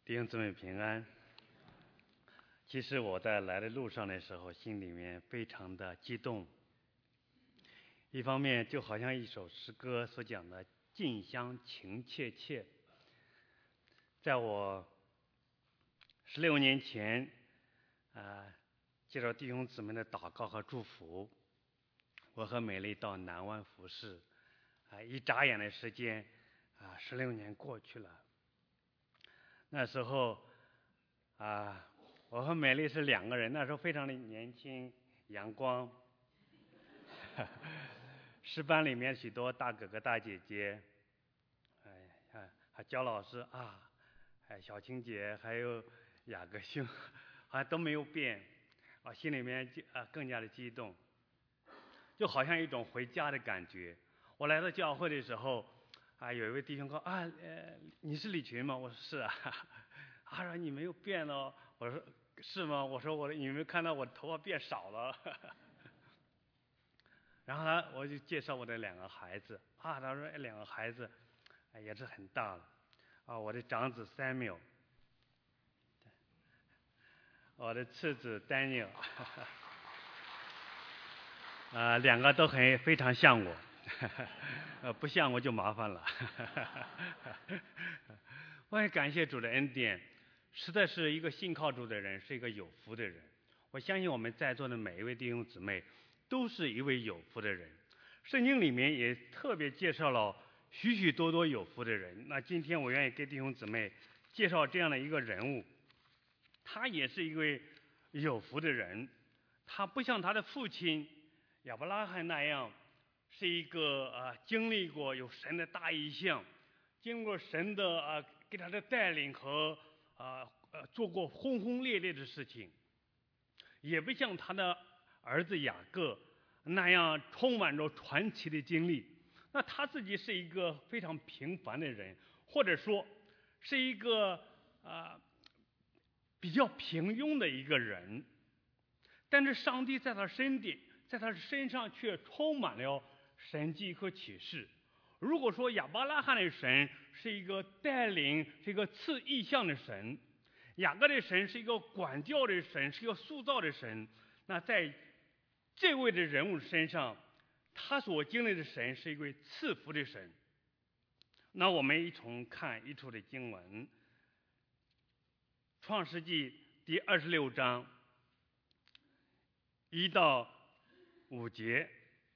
弟兄姊妹平安。其实我在来的路上的时候，心里面非常的激动。一方面就好像一首诗歌所讲的“近乡情切切”。在我16年前，接受弟兄姊妹的祷告和祝福，我和美丽到南湾服侍。一眨眼的时间，16年过去了。那时候我和美丽是2个人，那时候非常的年轻阳光。诗班里面许多大哥哥大姐姐，焦老师小青姐还有雅各兄，好像都没有变，心里面更加的激动，就好像一种回家的感觉。我来到教会的时候，有一位弟兄说你是李群吗？我说是啊。他说你没有变哦。我说是吗？我说你有没有看到我的头发变少了？然后呢，我就介绍我的2个孩子他说2个孩子也是很大了我的长子 Samuel， 我的次子 Daniel， 2个都非常像我，不像我就麻烦了。我也感谢主的恩典，实在是一个信靠主的人是一个有福的人。我相信我们在座的每一位弟兄姊妹都是一位有福的人。圣经里面也特别介绍了许许多多有福的人。那今天我愿意给弟兄姊妹介绍这样的一个人物，他也是一位有福的人。他不像他的父亲亚伯拉罕那样是一个经历过有神的大异象，经过神的给他的带领和做过轰轰烈烈的事情，也不像他的儿子雅各那样充满着传奇的经历。那他自己是一个非常平凡的人，或者说是一个比较平庸的一个人，但是上帝在他身上却充满了神迹和启示。如果说亚伯拉罕的神是一个带领，是一个赐异象的神，雅各的神是一个管教的神，是一个塑造的神，那在这位的人物身上，他所经历的神是一位赐福的神。那我们一同看一处的经文，创世纪第26章1到5节，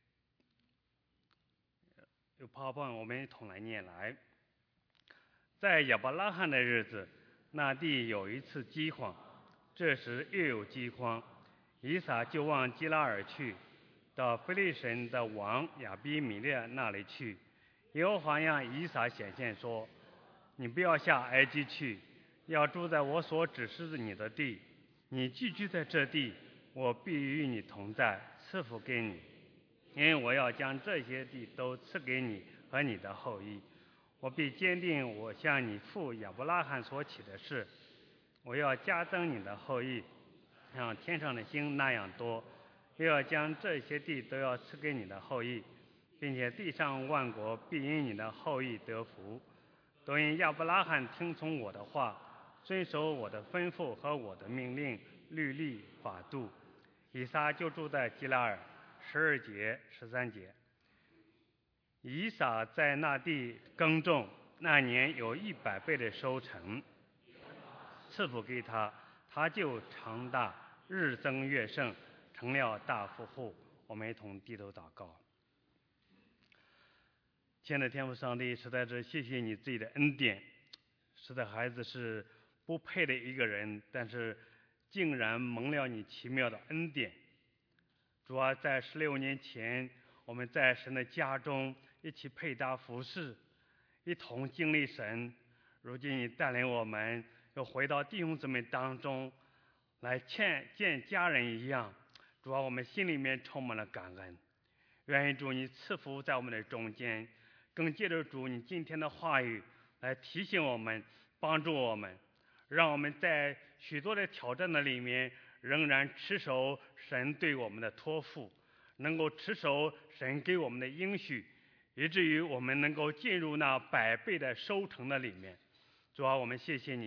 有PowerPoint，我们一同来念来。在亚伯拉罕的日子，那地有一次饥荒，这时又有饥荒，以撒就往基拉尔去，到非利士的王亚比米勒那里去。耶和华让以撒显现说，你不要下埃及去，要住在我所指示你的地。你寄居在这地，我必与你同在，赐福给你，因为我要将这些地都赐给你和你的后裔。我必坚定我向你父亚伯拉罕所起的事，我要加增你的后裔，像天上的星那样多，又要将这些地都要赐给你的后裔，并且地上万国必因你的后裔得福。都因亚伯拉罕听从我的话，遵守我的吩咐和我的命令、律例、法度。以撒就住在基拉尔。12节、13节。以撒在那地耕种，那年有100倍的收成，赐福给他，他就长大，日增月盛，成了大富户。我们一同低头祷告。亲爱的天父上帝，实在是谢谢你自己的恩典。实在孩子是不配的一个人，但是竟然蒙了你奇妙的恩典。主啊，在16年前，我们在神的家中一起配搭服侍，一同经历神。如今你带领我们又回到弟兄姊妹当中来见家人一样。主啊，我们心里面充满了感恩。愿意主你赐福在我们的中间，更借着主你今天的话语来提醒我们，帮助我们，让我们在许多的挑战的里面仍然持守神对我们的托付，能够持守神给我们的应许，以至于我们能够进入那100倍的收成的里面。主啊，我们谢谢你，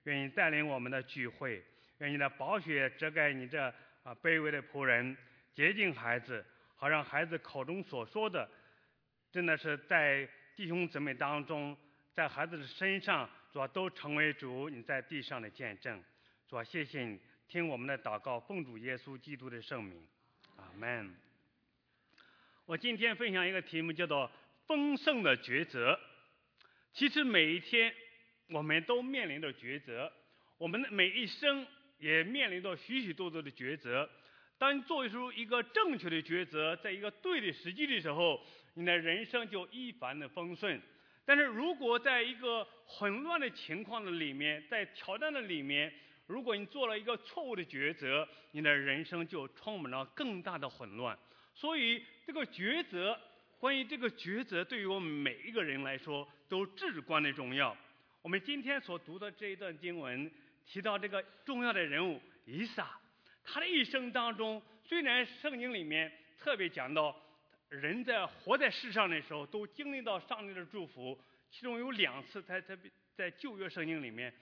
愿意带领我们的聚会，愿你的宝血遮盖你这卑微的仆人，洁净孩子，好让孩子口中所说的，真的是在弟兄姊妹当中，在孩子的身上，主都成为主你在地上的见证。主谢谢你，听我们的祷告，奉主耶稣基督的圣名，阿门。我今天分享一个题目，叫做丰盛的抉择。其实每一天我们都面临着抉择，我们的每一生也面临着许许多多的抉择。当你做出一个正确的抉择，在一个对的时机的时候，你的人生就一帆的风顺。但是如果在一个混乱的情况的里面，在挑战的里面，如果你做了一个错误的抉择，你的人生就充满了更大的混乱。所以这个抉择，关于这个抉择，对于我们每一个人来说都至关的重要。我们今天所读的这一段经文提到这个重要的人物以撒，他的一生当中，虽然圣经里面特别讲到人在活在世上的时候都经历到上帝的祝福，其中有2次在旧约圣经里面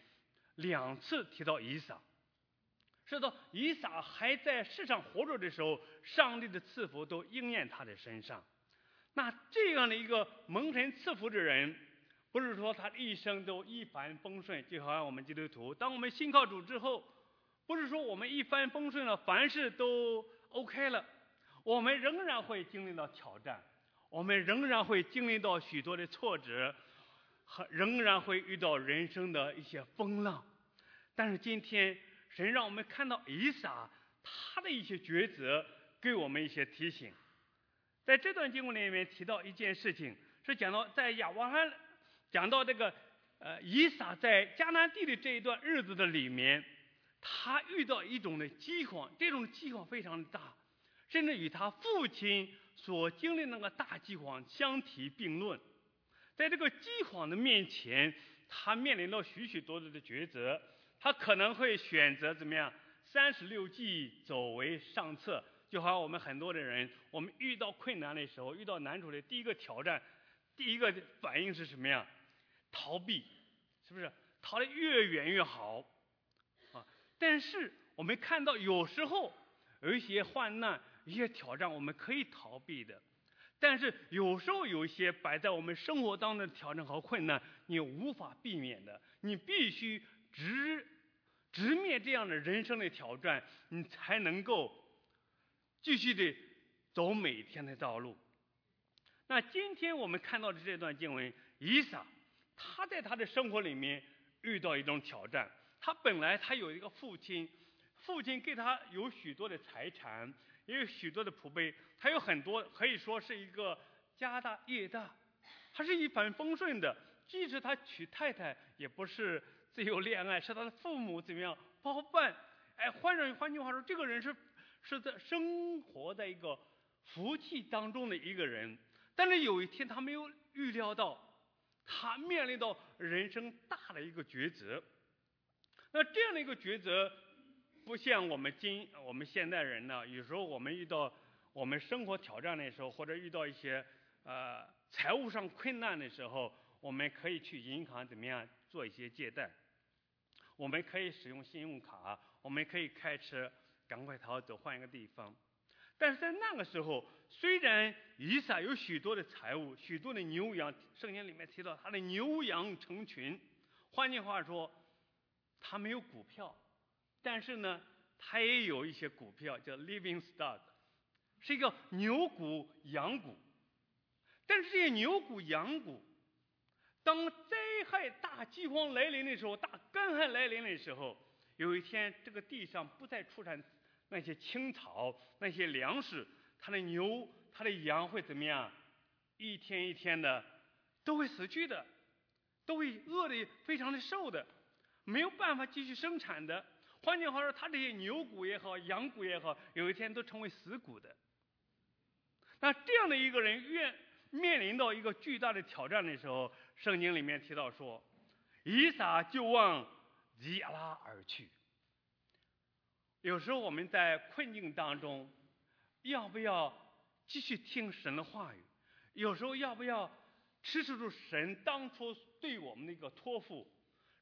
2次提到以撒，说到以撒还在世上活着的时候，上帝的赐福都应验他的身上。那这样的一个蒙神赐福的人，不是说他一生都一帆风顺，就好像我们基督徒，当我们信靠主之后，不是说我们一帆风顺了，凡事都 OK 了，我们仍然会经历到挑战，我们仍然会经历到许多的挫折，仍然会遇到人生的一些风浪。但是今天神让我们看到以撒他的一些抉择，给我们一些提醒。在这段经文里面提到一件事情，是讲到在亚伯拉罕讲到这个以撒在迦南地的这一段日子的里面，他遇到一种的饥荒，这种饥荒非常的大，甚至与他父亲所经历那个大饥荒相提并论。在这个饥荒的面前，他面临到许许多多的抉择，他可能会选择怎么样，36计走为上策。就好像我们很多的人，我们遇到困难的时候，遇到难处的第一个挑战，第一个反应是什么呀？逃避，是不是？逃得越远越好啊！但是我们看到有时候有一些患难，一些挑战我们可以逃避的，但是有时候有一些摆在我们生活当中的挑战和困难，你无法避免的，你必须直面这样的人生的挑战，你才能够继续的走每天的道路。那今天我们看到的这段经文，以撒他在他的生活里面遇到一种挑战。他本来他有一个父亲给他有许多的财产，也有许多的仆婢，他有很多，可以说是一个家大业大，他是一帆风顺的。即使他娶太太，也不是自由恋爱，是他的父母怎么样包办。换句话说，这个人是在生活在一个福气当中的一个人。但是有一天他没有预料到，他面临到人生大的一个抉择。那这样的一个抉择，不像我们现代人呢，有时候我们遇到我们生活挑战的时候，或者遇到一些财务上困难的时候，我们可以去银行怎么样做一些借贷，我们可以使用信用卡，我们可以开车赶快逃走换一个地方。但是在那个时候，虽然以撒有许多的财物，许多的牛羊，圣经里面提到他的牛羊成群，换句话说，他没有股票，但是呢，他也有一些股票叫 living stock， 是一个牛股羊股。但是这些牛股羊股，当灾害大饥荒来临的时候，大干旱来临的时候，有一天这个地上不再出产那些青草，那些粮食，他的牛他的羊会怎么样？一天一天的都会死去的，都会饿得非常的瘦的，没有办法继续生产的。换句话说，他这些牛股也好，羊股也好，有一天都成为死股的。那这样的一个人面临到一个巨大的挑战的时候，圣经里面提到说，以撒就往基亚拉而去。有时候我们在困境当中，要不要继续听神的话语？有时候要不要持守住神当初对我们的一个托付？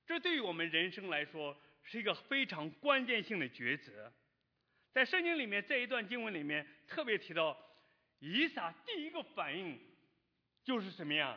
这对于我们人生来说是一个非常关键性的抉择。在圣经里面这一段经文里面特别提到，以撒第一个反应就是什么呀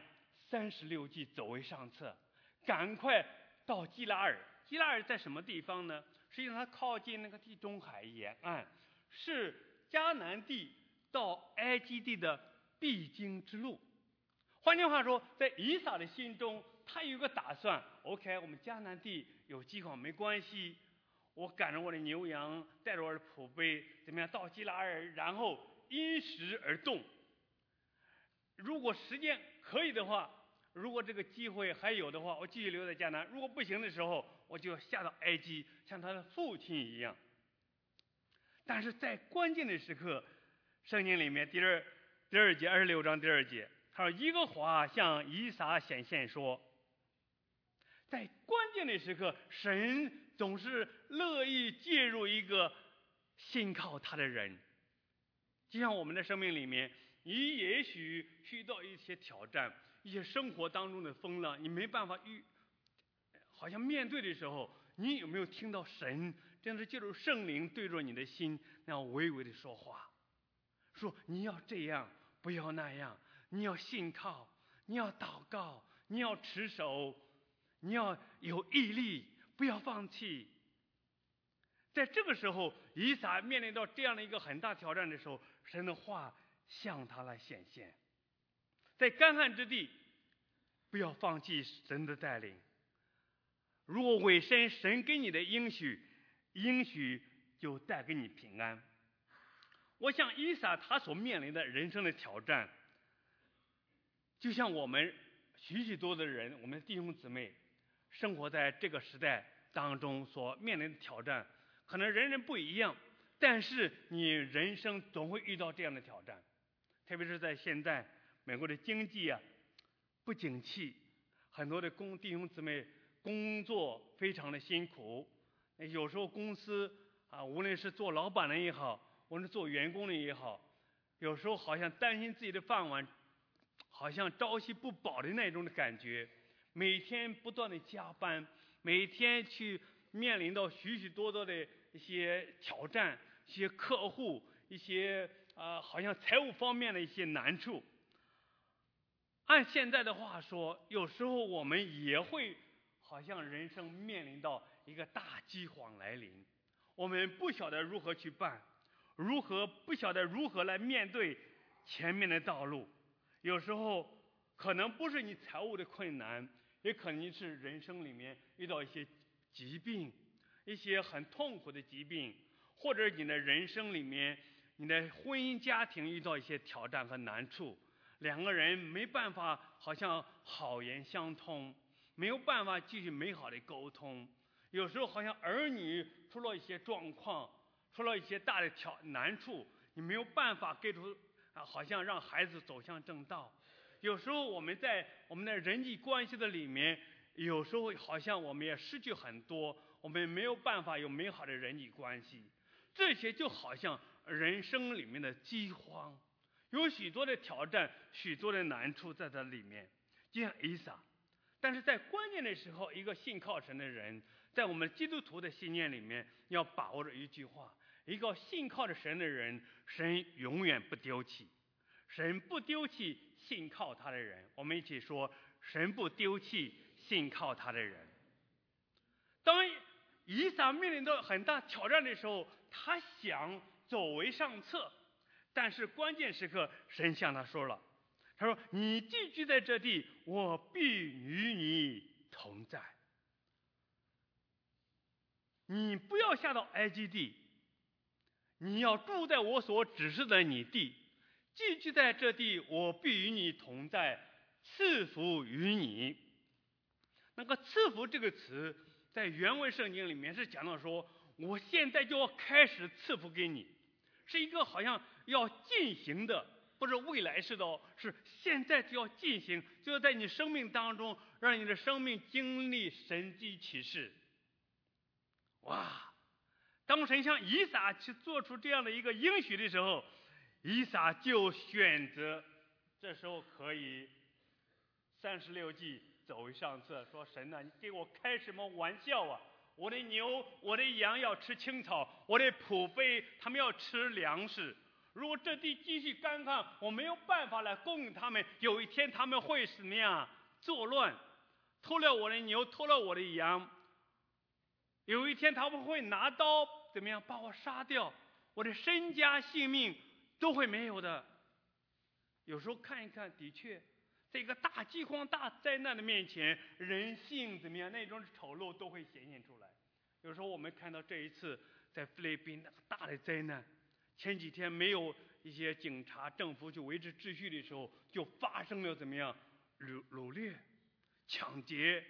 ？36计走为上策，赶快到基拉尔。基拉尔在什么地方呢？实际上它靠近那个地中海沿岸，是迦南地到埃及地的必经之路。换句话说，在以撒的心中，他有一个打算 ：OK， 我们迦南地有饥荒没关系，我赶着我的牛羊，带着我的仆婢，怎么样到基拉尔，然后因时而动。如果时间可以的话，如果这个机会还有的话，我继续留在迦南；如果不行的时候，我就下到埃及，像他的父亲一样。但是在关键的时刻，圣经里面第二节26章第2节，他说：“耶和华向以撒显现说。”在关键的时刻，神总是乐意介入一个信靠他的人。就像我们的生命里面，你也许遇到一些挑战，一些生活当中的风浪，你没办法好像面对的时候，你有没有听到神真的借助圣灵对着你的心那样微微的说话，说你要这样，不要那样，你要信靠，你要祷告，你要持守，你要有毅力，不要放弃。在这个时候，以撒面临到这样的一个很大挑战的时候，神的话向他来显现。在干旱之地，不要放弃神的带领。如果委身神给你的应许就带给你平安。我想以撒他所面临的人生的挑战，就像我们许许多的人，我们的弟兄姊妹生活在这个时代当中所面临的挑战，可能人人不一样，但是你人生总会遇到这样的挑战。特别是在现在美国的经济不景气，很多的弟兄姊妹工作非常的辛苦，有时候公司无论是做老板的也好，无论是做员工的也好，有时候好像担心自己的饭碗，好像朝夕不保的那种的感觉，每天不断的加班，每天去面临到许许多多的一些挑战，一些客户，一些好像财务方面的一些难处。按现在的话说，有时候我们也会好像人生面临到一个大饥荒来临，我们不晓得如何去办，不晓得如何来面对前面的道路。有时候可能不是你财务的困难，也可能是人生里面遇到一些疾病，一些很痛苦的疾病，或者你的人生里面，你的婚姻家庭遇到一些挑战和难处，两个人没办法好像好言相通，没有办法继续美好的沟通。有时候好像儿女出了一些状况，出了一些大的难处，你没有办法给出好像让孩子走向正道。有时候我们在我们的人际关系的里面，有时候好像我们也失去很多，我们没有办法有美好的人际关系。这些就好像人生里面的饥荒，有许多的挑战，许多的难处在这里面，就像以撒。但是在关键的时候，一个信靠神的人，在我们基督徒的信念里面，要把握着一句话：一个信靠着神的人，神永远不丢弃，神不丢弃信靠他的人。我们一起说：神不丢弃信靠他的人。当以撒面临到很大挑战的时候，他想走为上策，但是关键时刻，神向他说了，他说：你寄居在这地，我必与你同在。你不要下到埃及地，你要住在我所指示的你地，寄居在这地，我必与你同在，赐福于你。那个赐福这个词在原文圣经里面是讲到说，我现在就要开始赐福给你，是一个好像要进行的，不是未来式的是现在就要进行，就要在你生命当中让你的生命经历神迹奇事。哇！当神向以撒去做出这样的一个应许的时候，以撒就选择这时候可以36计走上厕说：“神呐，你给我开什么玩笑啊！我的牛、我的羊要吃青草，我的仆婢他们要吃粮食。如果这地继续干旱，我没有办法来供应他们。有一天他们会怎么样？作乱，偷了我的牛，偷了我的羊。有一天他们会拿刀怎么样把我杀掉？我的身家性命都会没有的。”有时候看一看，的确，在一个大饥荒、大灾难的面前，人性怎么样？那种丑陋都会显现出来。有时候我们看到这一次在菲律宾那个大的灾难，前几天没有一些警察、政府去维持秩序的时候，就发生了怎么样掳掠、抢劫。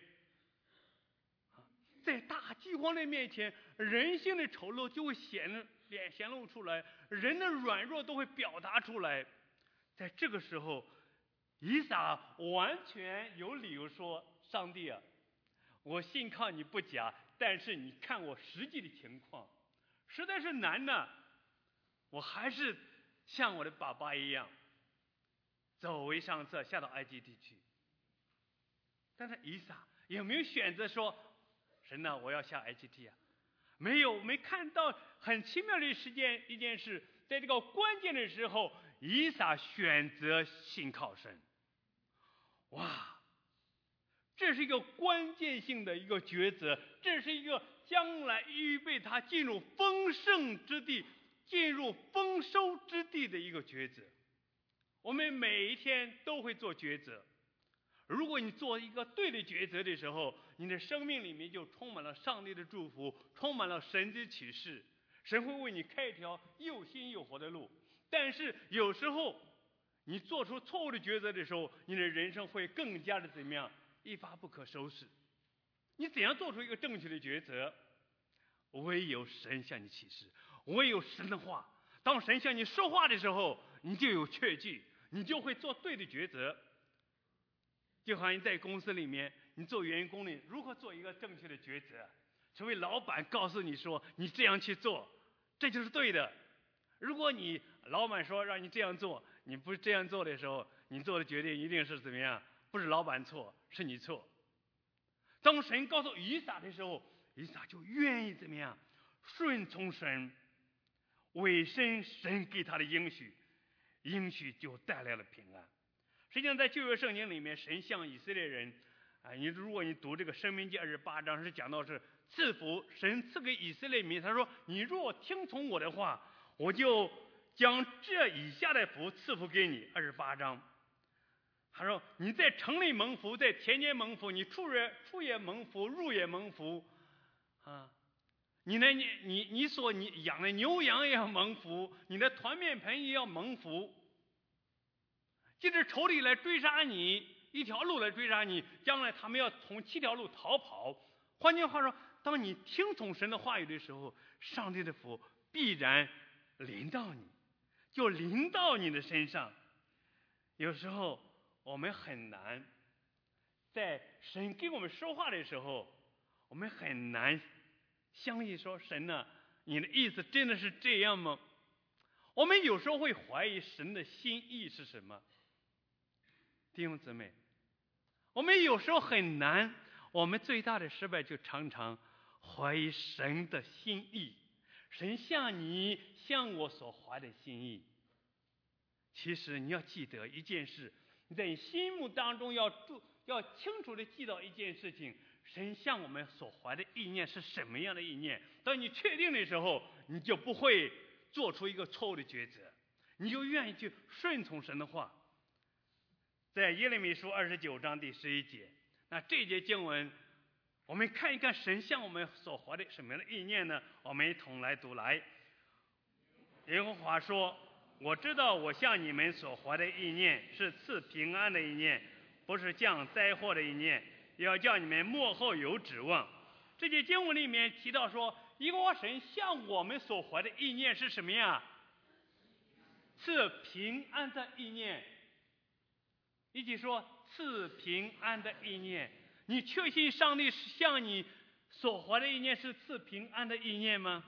在大饥荒的面前，人性的丑陋就会显露出来，人的软弱都会表达出来。在这个时候，以撒完全有理由说：“上帝啊，我信靠你不假，但是你看我实际的情况，实在是难呢。我还是像我的爸爸一样，走为上策，下到埃及地去。”但是以撒有没有选择说：“神呐，我要下埃及地啊？”没有，没看到很奇妙的一件事，在这个关键的时候，以撒选择信靠神。哇，这是一个关键性的一个抉择，这是一个将来预备他进入丰盛之地、进入丰收之地的一个抉择。我们每一天都会做抉择，如果你做一个对的抉择的时候，你的生命里面就充满了上帝的祝福，充满了神的启示，神会为你开一条又新又活的路。但是有时候你做出错误的抉择的时候，你的人生会更加的怎么样？一发不可收拾。你怎样做出一个正确的抉择？唯有神向你启示，唯有神的话。当神向你说话的时候，你就有确据，你就会做对的抉择。就好像在公司里面，你做员工的如何做一个正确的抉择？除非老板告诉你说你这样去做，这就是对的。如果你老板说让你这样做，你不这样做的时候，你做的决定一定是怎么样？不是老板错，是你错。当神告诉以撒的时候，以撒就愿意怎么样？顺从神，委身神给他的应许，应许就带来了平安。实际上在旧约圣经里面，神向以色列人如果你读这个申命记28章，是讲到是赐福，神赐给以色列民，他说你若听从我的话，我就将这以下的福赐福给你。28章他说你在城里蒙福，在田间蒙福，你出也蒙福，入也蒙福啊！你所养的牛羊也要蒙福，你的团面盆也要蒙福。即使仇敌来追杀你，一条路来追杀你，将来他们要从7条路逃跑。换句话说，当你听从神的话语的时候，上帝的福必然临到你，就临到你的身上。有时候我们很难在神跟我们说话的时候，我们很难相信说神呢，你的意思真的是这样吗？我们有时候会怀疑神的心意是什么。弟兄姊妹，我们有时候很难，我们最大的失败就常常怀疑神的心意，神向我所怀的心意。其实你要记得一件事，你在你心目当中要清楚的记到一件事情，神向我们所怀的意念是什么样的意念。当你确定的时候，你就不会做出一个错误的抉择，你就愿意去顺从神的话。在耶利米书29章第11节，那这节经文我们看一看神向我们所怀的什么样的意念呢？我们一同来读来。耶和华说，我知道我向你们所怀的意念是赐平安的意念，不是降灾祸的意念，要叫你们末后有指望。这节经文里面提到说，耶和华神向我们所怀的意念是什么呀？赐平安的意念。一起说，赐平安的意念。你确信上帝向你所怀的意念是赐平安的意念吗？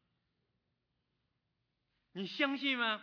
你相信吗？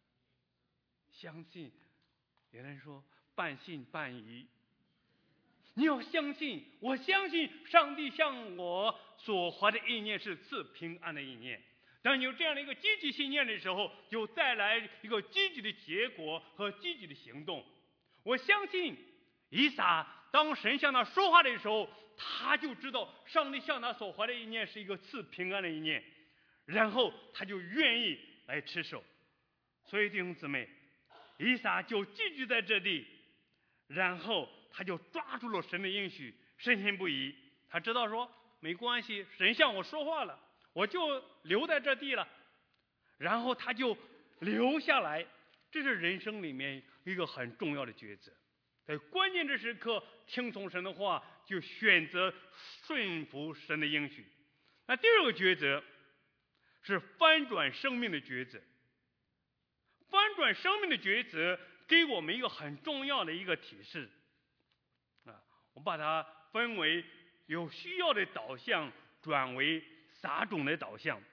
相信。有人说半信半疑， 你要相信，我相信上帝向我所怀的意念是赐平安的意念。当你有这样的一个积极信念的时候，就带来一个积极的结果和积极的行动。我相信以撒当神向他说话的时候，他就知道上帝向他所怀的意念是一个赐平安的意念，然后他就愿意来持守。所以弟兄姊妹，以撒就寄居在这地，然后他就抓住了神的应许，深信不疑。他知道说没关系，神向我说话了，我就留在这地了。然后他就留下来，这是人生里面一个很重要的抉择。在关键的时刻听从神的话，就选择顺服神的应许。那第二个抉择是翻转生命的抉择。翻转生命的抉择给我们一个很重要的一个提示我把它分为有需要的导向转为撒种的导向。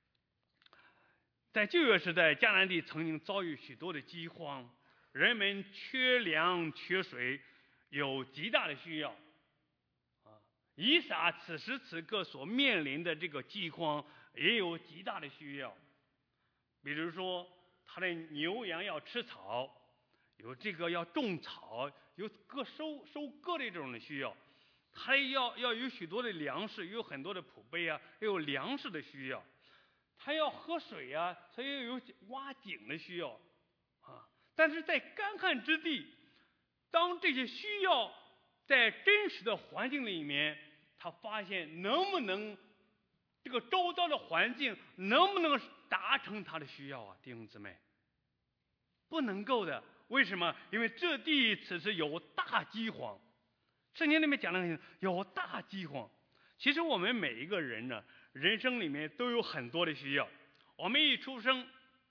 在旧约时代，迦南地曾经遭遇许多的饥荒，人们缺粮缺水，有极大的需要以撒此时此刻所面临的这个饥荒也有极大的需要。比如说他的牛羊要吃草，有这个要种草，有收割的这种的需要，他要有许多的粮食，有很多的储备啊，也有粮食的需要。他要喝水啊，他也有挖井的需要但是在干旱之地，当这些需要在真实的环境里面，他发现能不能这个周遭的环境能不能达成他的需要啊？弟兄姊妹，不能够的。为什么？因为这地此时有大饥荒。圣经里面讲的有大饥荒。其实我们每一个人呢，人生里面都有很多的需要。我们一出生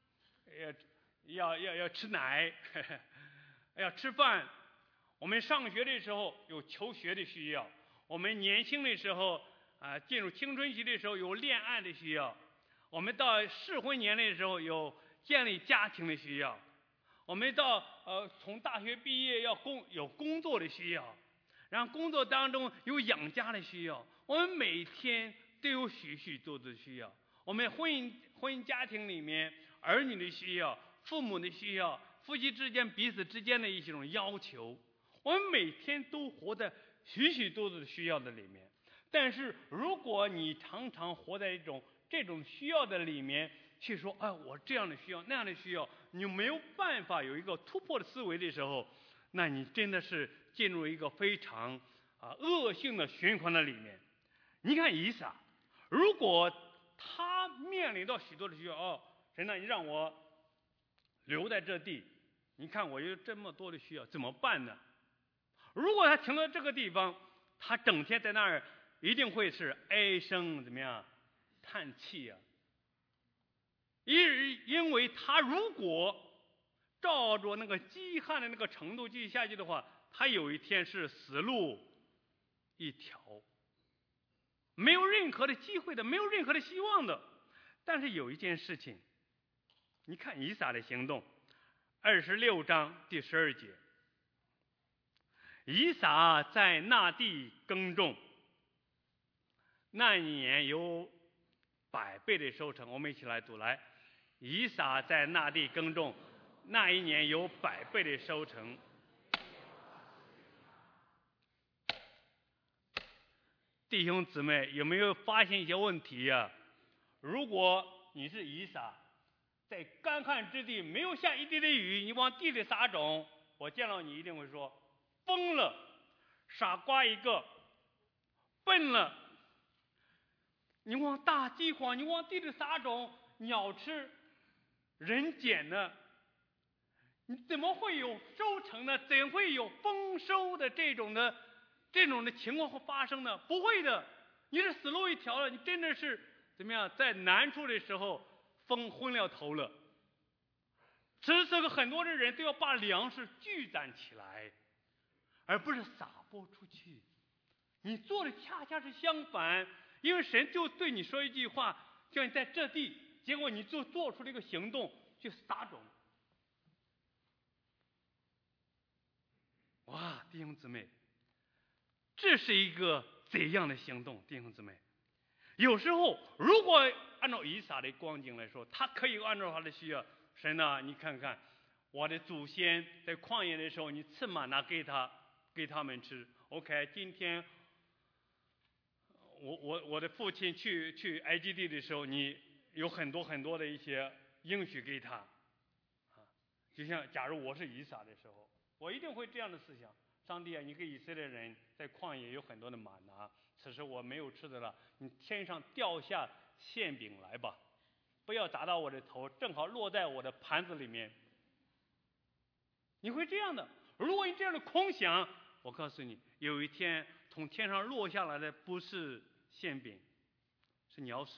要吃奶要吃饭，我们上学的时候有求学的需要，我们年轻的时候进入青春期的时候有恋爱的需要，我们到适婚年龄的时候有建立家庭的需要，我们到从大学毕业要有工作的需要，然后工作当中有养家的需要。我们每天都有许许多多的需要。我们婚姻家庭里面儿女的需要，父母的需要，夫妻之间彼此之间的一种要求，我们每天都活在许许多多的需要的里面。但是如果你常常活在这种需要的里面去说我这样的需要那样的需要，你没有办法有一个突破的思维的时候，那你真的是进入一个非常恶性的循环的里面。你看以撒，如果他面临到许多的需要神啊，你让我留在这地，你看我有这么多的需要怎么办呢？如果他停在这个地方，他整天在那儿一定会是唉声怎么样叹气因为他如果照着那个饥旱的那个程度继续下去的话，他有一天是死路一条，没有任何的机会的，没有任何的希望的。但是有一件事情，你看以撒的行动，26章第12节，以撒在那地耕种，那一年有100倍的收成。我们一起来读来，以撒在那地耕种，那一年有100倍的收成。弟兄姊妹，有没有发现一些问题如果你是以撒，在干旱之地没有下一滴的雨，你往地里撒种，我见到你一定会说疯了，傻瓜一个，笨了。你往大饥荒，你往地里撒种，鸟吃人捡呢，你怎么会有收成呢？怎会有丰收的这种的情况会发生呢？不会的，你是死路一条了，你真的是怎么样，在难处的时候昏了头了。此时此刻很多的人都要把粮食聚攒起来，而不是撒播出去。你做的恰恰是相反，因为神就对你说一句话，叫你在这地，结果你就做出了一个行动去撒种。哇，弟兄姊妹， 这是一个怎样的行动，弟兄姊妹？有时候如果按照以撒的光景来说，他可以按照他的需要，神呢，你看看我的祖先在旷野的时候，你赐玛拿给他们吃。OK， 今天我的父亲去埃及地的时候，你有很多的一些应许给他，就像假如我是以撒的时候，我一定会这样的思想：上帝啊，你给以色列人在旷野有很多的玛拿，此时我没有吃的了，你天上掉下馅饼来吧，不要砸到我的头，正好落在我的盘子里面。你会这样的。如果你这样的空想，我告诉你，有一天从天上落下来的不是馅饼，是鸟屎。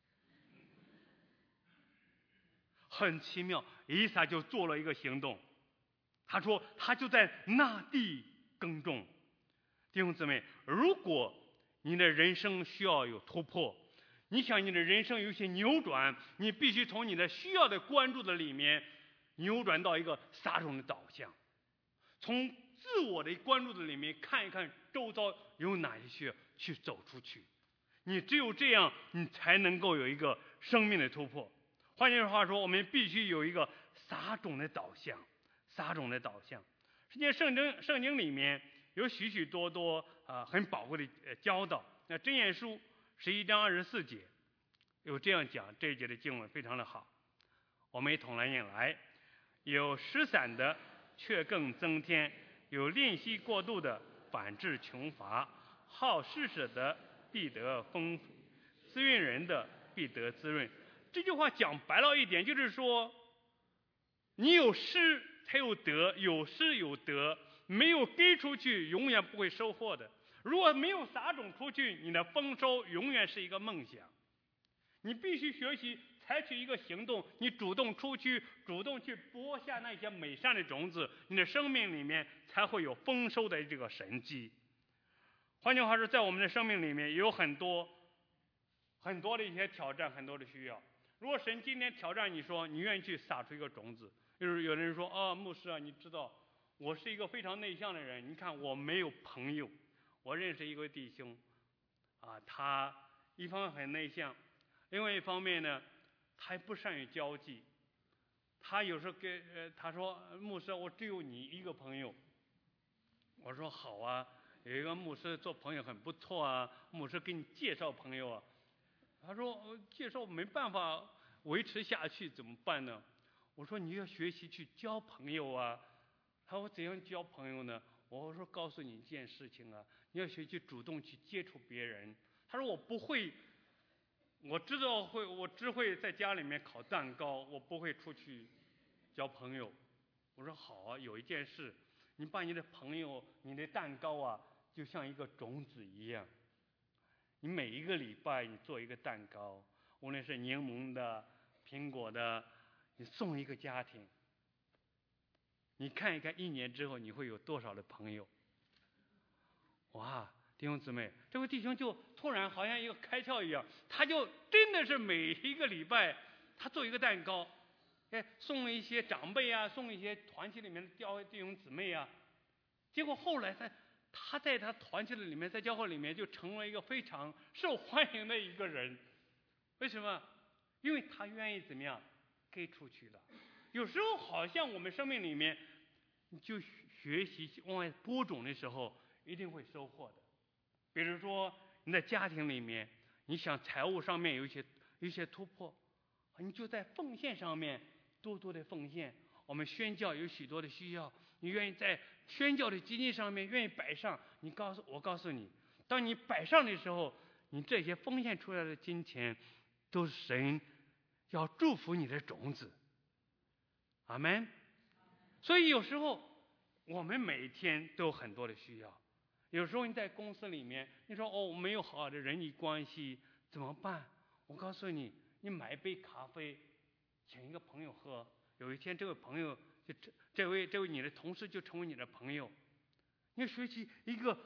很奇妙，以撒就做了一个行动，他说他就在那地耕种。弟兄姊妹，如果你的人生需要有突破，你想你的人生有些扭转，你必须从你的需要的关注的里面扭转到一个撒种的导向，从自我的关注的里面看一看周遭有哪些需要，去走出去。你只有这样，你才能够有一个生命的突破。换句话说，我们必须有一个撒种的导向，撒种的导向。实际上圣经里面有许许多多很宝贵的教导。那箴言书11章24节有这样讲，这一节的经文非常的好，我们一同来念来：有施散的却更增添，有吝惜过度的反致穷乏，好施舍的必得丰富，滋润人的必得滋润。这句话讲白了一点，就是说你有施才有得，有施有得，没有给出去永远不会收获的。如果没有撒种出去，你的丰收永远是一个梦想。你必须学习采取一个行动，你主动出去，主动去播下那些美善的种子，你的生命里面才会有丰收的这个神迹。换句话说，在我们的生命里面有很多的一些挑战，很多的需要。如果神今天挑战你说你愿意去撒出一个种子，就是有人说牧师啊，你知道我是一个非常内向的人，你看我没有朋友。我认识一位弟兄他一方面很内向，另外一方面呢，他还不善于交际。他有时候他说牧师，我只有你一个朋友。我说好啊，有一个牧师做朋友很不错啊，牧师给你介绍朋友啊。他说介绍没办法维持下去怎么办呢？我说你要学习去交朋友啊。他说怎样交朋友呢？我说告诉你一件事情啊，你要学习主动去接触别人。他说我不会，我只会在家里面烤蛋糕，我不会出去交朋友。我说好啊，有一件事，你把你的朋友，你的蛋糕啊，就像一个种子一样，你每一个礼拜你做一个蛋糕，无论是柠檬的、苹果的，你送一个家庭。你看一看1年之后你会有多少的朋友。哇，弟兄姊妹，这位弟兄就突然好像一个开窍一样，他就真的是每一个礼拜他做一个蛋糕，送一些长辈啊，送一些团体里面的弟兄姊妹啊。结果后来他在他团体的里面，在教会里面就成为一个非常受欢迎的一个人。为什么？因为他愿意怎么样给出去了。有时候好像我们生命里面，你就学习往外播种的时候，一定会收获的。比如说你在家庭里面，你想财务上面有一些突破，你就在奉献上面多多的奉献。我们宣教有许多的需要，你愿意在宣教的基金上面愿意摆上，我告诉你，当你摆上的时候，你这些奉献出来的金钱都是神要祝福你的种子。阿们。所以有时候我们每一天都有很多的需要。有时候你在公司里面，你说我没有好的人际关系怎么办？我告诉你，你买一杯咖啡请一个朋友喝，有一天这位朋友这位你的同事就成为你的朋友。你要学习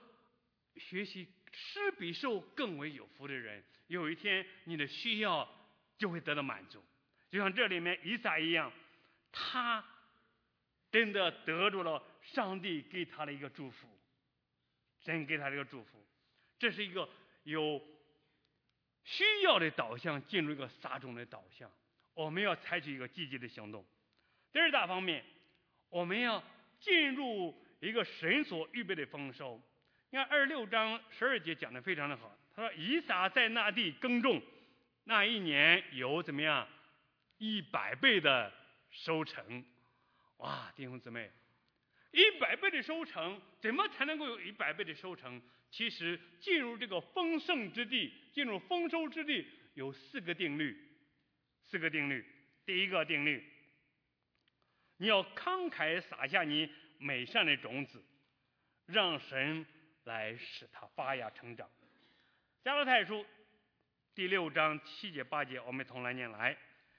施比受更为有福的人，有一天你的需要就会得到满足。就像这里面以撒一样，他真的得着了上帝给他的一个祝福。 神给他这个祝福。这是一个有需要的导向进入一个撒种的导向，我们要采取一个积极的行动。第二大方面，我们要进入一个神所预备的丰收。你看26章12节讲的非常的好，他说以撒在那地耕种，那一年有怎么样100倍的收成。哇，弟兄姊妹，100倍的收成，怎么才能够有100倍的收成？其实进入这个丰盛之地，进入丰收之地，有4个定律。第一个定律，你要慷慨撒下你美善的种子，让神来使它发芽成长。加拉太书第6章7节8节，我们同来念来。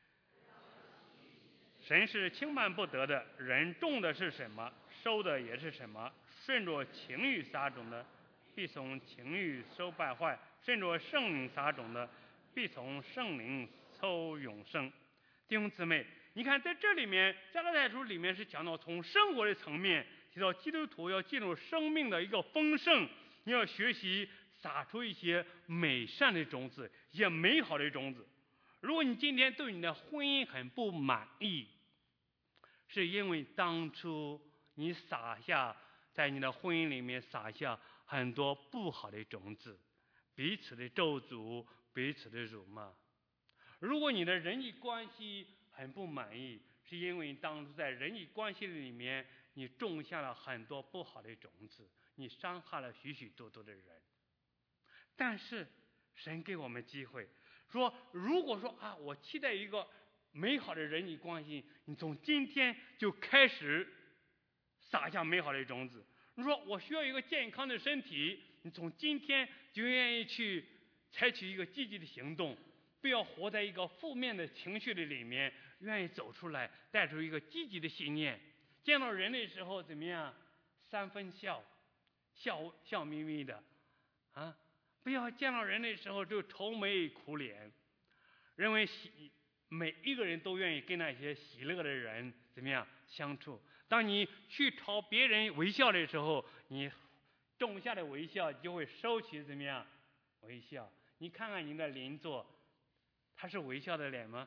神是轻慢不得的，人种的是什么，收的也是什么。顺着情欲撒种的，必从情欲收败坏；顺着圣灵撒种的，必从圣灵收永生。弟兄姊妹，你看在这里面，加拉太书里面是讲到从生活的层面提到基督徒要进入生命的一个丰盛，你要学习撒出一些美善的种子，一些美好的种子。如果你今天对你的婚姻很不满意，是因为当初你在你的婚姻里面撒下很多不好的种子，彼此的咒诅，彼此的辱骂。如果你的人际关系很不满意，是因为当初在人际关系里面你种下了很多不好的种子，你伤害了许许多多的人。但是神给我们机会说，如果说我期待一个美好的人际关系，你从今天就开始撒下美好的种子。你说我需要一个健康的身体，你从今天就愿意去采取一个积极的行动，不要活在一个负面的情绪的里面，愿意走出来，带出一个积极的信念。见到人的时候怎么样？3分笑眯眯的不要见到人的时候就愁眉苦脸。认为每一个人都愿意跟那些喜乐的人怎么样相处。当你去朝别人微笑的时候，你种下的微笑就会收起怎么样微笑。你看看你的邻座，他是微笑的脸吗？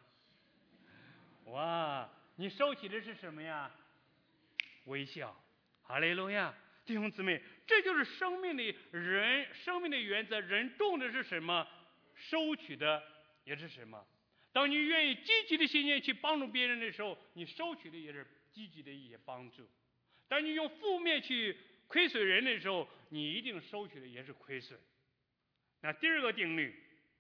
哇，你收起的是什么呀？微笑。哈利路亚。弟兄姊妹，这就是生命的原则。人种的是什么，收取的也是什么。当你愿意积极的信念去帮助别人的时候，你收取的也是积极的一些帮助。当你用负面去亏损人的时候，你一定收取的也是亏损。那第二个定律，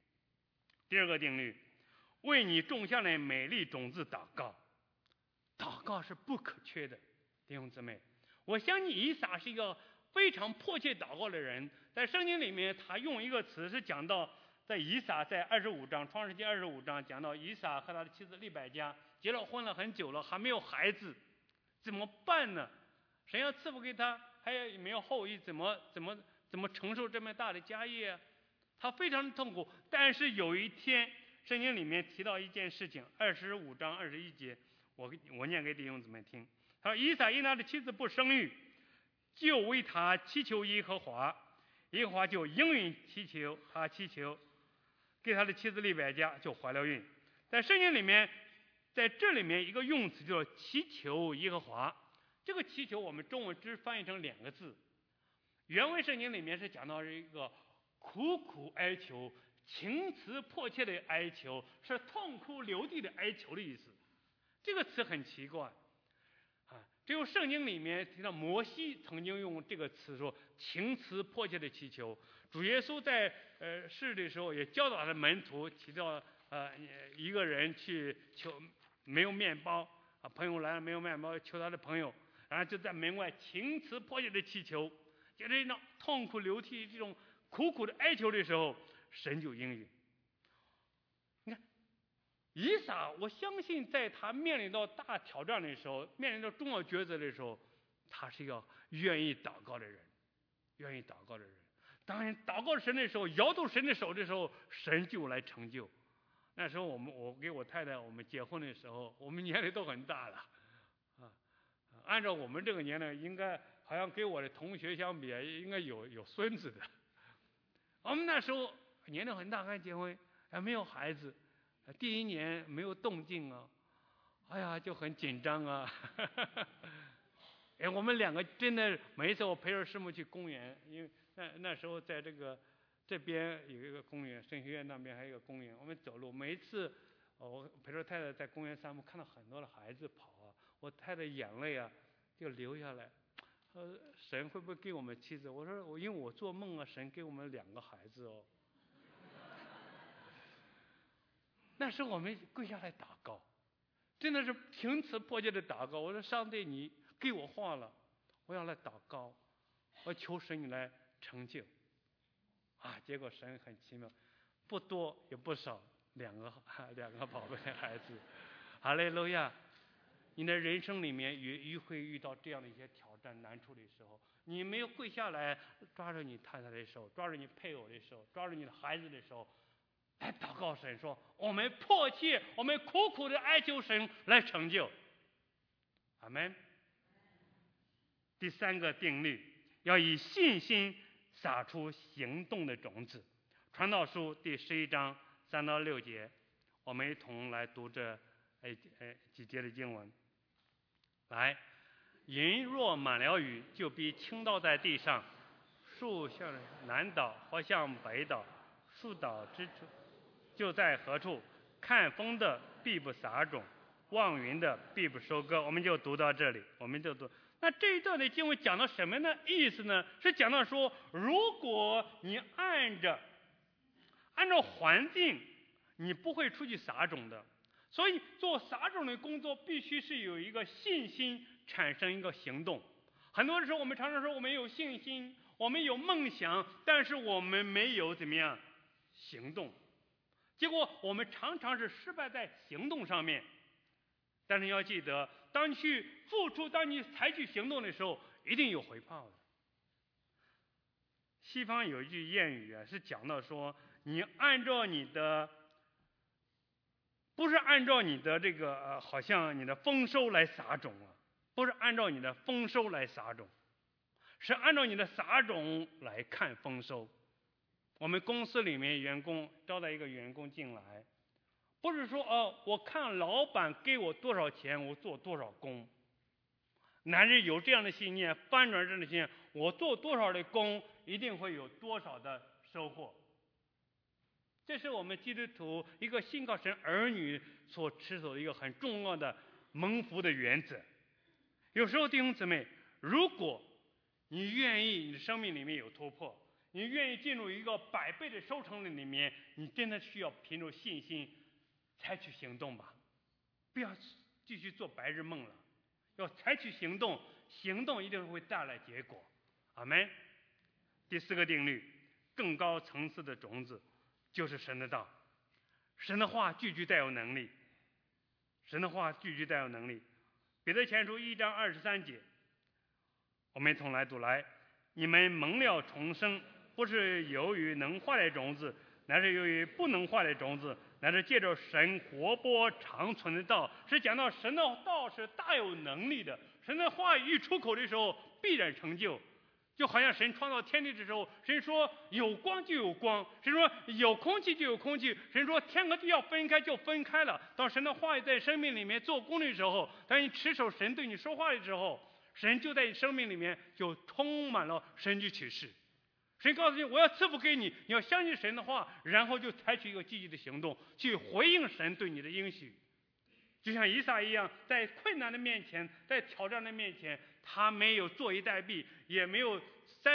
为你种下的美丽种子祷告。祷告是不可缺的。弟兄姊妹，我相信以撒是一个非常迫切祷告的人。在圣经里面他用一个词是讲到，在以撒在25章创世纪25章讲到，以撒和他的妻子利百加结了婚了很久了，还没有孩子，怎么办呢？神要赐福给他，还有没有后裔，怎么承受这么大的家业？他非常的痛苦。但是有一天圣经里面提到一件事情，25章21节，我念给弟兄姊妹听。他说以撒因他的妻子不生育，就为他祈求耶和华，耶和华就应允祈求，他祈求给他的妻子利百加就怀了孕。在圣经里面，在这里面一个用词叫祈求耶和华。这个祈求我们中文只翻译成2个字，原文圣经里面是讲到一个苦苦哀求，情辞迫切的哀求，是痛哭流涕的哀求的意思。这个词很奇怪只有圣经里面提到摩西曾经用这个词说情辞迫切的祈求。主耶稣在世的时候也教导他的门徒，提到一个人去求没有面包朋友来了没有面包，求他的朋友，然后就在门外情辞迫切的祈求，就这种痛哭流涕这种苦苦的哀求的时候，神就应允。你看以撒，我相信在他面临到大挑战的时候，面临到重要抉择的时候，他是一个愿意祷告的人。当然祷告神的时候，摇动神的手的时候，神就来成就。那时候我给我太太我们结婚的时候，我们年龄都很大了按照我们这个年龄应该好像跟我的同学相比，应该有孙子的。我们那时候年龄很大，刚结婚，还没有孩子，第1年没有动静啊，哎呀，就很紧张啊。哎，我们2个真的每一次我陪着师母去公园，因为那时候在这边有一个公园，神学院那边还有一个公园，我们走路每一次。我陪着太太在公园散步，看到很多的孩子跑啊，我太太眼泪啊就流下来。神会不会给我们妻子？我说因为我做梦啊，神给我们2个孩子哦。那时我们跪下来祷告，真的是凭此迫切的祷告。我说上帝，你给我话了，我要来祷告，我求神你来成就。啊，结果神很奇妙，不多也不少。2个宝贝的孩子，哈利路亚！你的人生里面也会遇到这样的一些挑战难处的时候，你没有跪下来抓着你太太的手，抓着你配偶的手，抓着你的孩子的手，来祷告神说：我们迫切，我们苦苦的哀求神来成就。阿门。第3个定律，要以信心撒出行动的种子。传道书第11章3到6节，我们一同来读这几节的经文。来，云若满了雨，就必倾倒在地上，树向南倒或向北倒，树倒之处就在何处。看风的必不撒种，望云的必不收割。我们就读到这里，我们就读。那这一段的经文讲到什么呢？意思呢是讲到说，如果你按照环境，你不会出去撒种的。所以做撒种的工作必须是有一个信心产生一个行动。很多时候我们常常说我们有信心，我们有梦想，但是我们没有怎么样行动，结果我们常常是失败在行动上面。但是要记得，当你去付出，当你采取行动的时候，一定有回报的。西方有一句谚语啊，是讲到说，你按照你的，不是按照你的这个好像你的丰收来撒种啊，不是按照你的丰收来撒种，是按照你的撒种来看丰收。我们公司里面员工招待一个员工进来，不是说我看老板给我多少钱，我做多少工，乃是有这样的信念，翻转这样的信念，我做多少的工，一定会有多少的收获。这是我们基督徒一个信靠神儿女所持守的一个很重要的蒙福的原则。有时候弟兄姊妹，如果你愿意，你的生命里面有突破，你愿意进入一个100倍的收成里面，你真的需要凭着信心采取行动吧，不要继续做白日梦了，要采取行动，行动一定会带来结果。阿们。第4个定律，更高层次的种子就是神的道，神的话句句带有能力，神的话句句带有能力。彼得前书1章23节，我们一同来读来，你们蒙了重生，不是由于能坏的种子，乃是由于不能坏的种子，乃是借着神活泼长存的道。是讲到神的道是大有能力的，神的话语一出口的时候必然成就。就好像神创造天地的时候，神说有光就有光，神说有空气就有空气，神说天和地要分开就分开了。当神的话语在生命里面做工的时候，当你持守神对你说话的时候，神就在你生命里面就充满了神迹启示。神告诉你，我要赐福给你，你要相信神的话，然后就采取一个积极的行动去回应神对你的应许。就像以撒一样，在困难的面前，在挑战的面前，他没有坐以待毙，也没有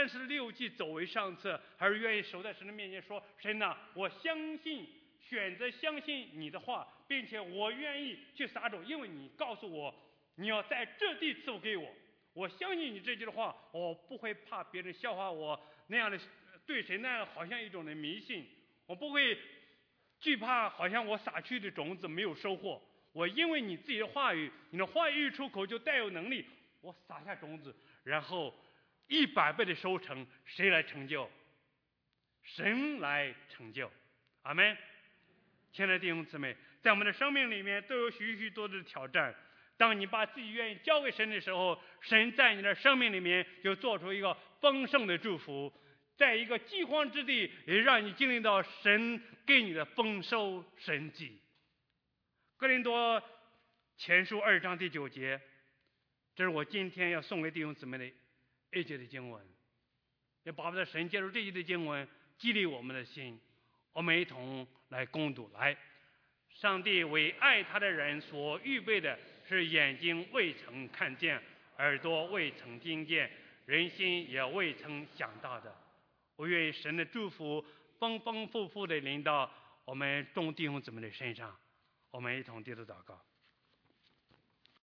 36计走为上策，还是愿意守在神的面前说，神呐，我相信，选择相信你的话，并且我愿意去撒种，因为你告诉我你要在这地赐福给我，我相信你这句的话，我不会怕别人笑话我那样的对神那样好像一种的迷信，我不会惧怕好像我撒去的种子没有收获。我因为你自己的话语，你的话语一出口就带有能力，我撒下种子，然后100倍的收成，谁来成就？神来成就。阿们。亲爱的弟兄姊妹，在我们的生命里面都有许许多多的挑战， 当你把自己愿意交给神的时候，神在你的生命里面就做出一个丰盛的祝福，在一个饥荒之地，也让你经历到神给你的丰收神迹。哥林多前书2章第9节，这是我今天要送给弟兄姊妹的一节的经文，也巴不得神借助这节的经文激励我们的心，我们一同来攻读。来，上帝为爱他的人所预备的是眼睛未曾看见，耳朵未曾听见，人心也未曾想到的。我愿意神的祝福丰丰富富的临到我们众弟兄姊妹的身上。我们一同低头祷告。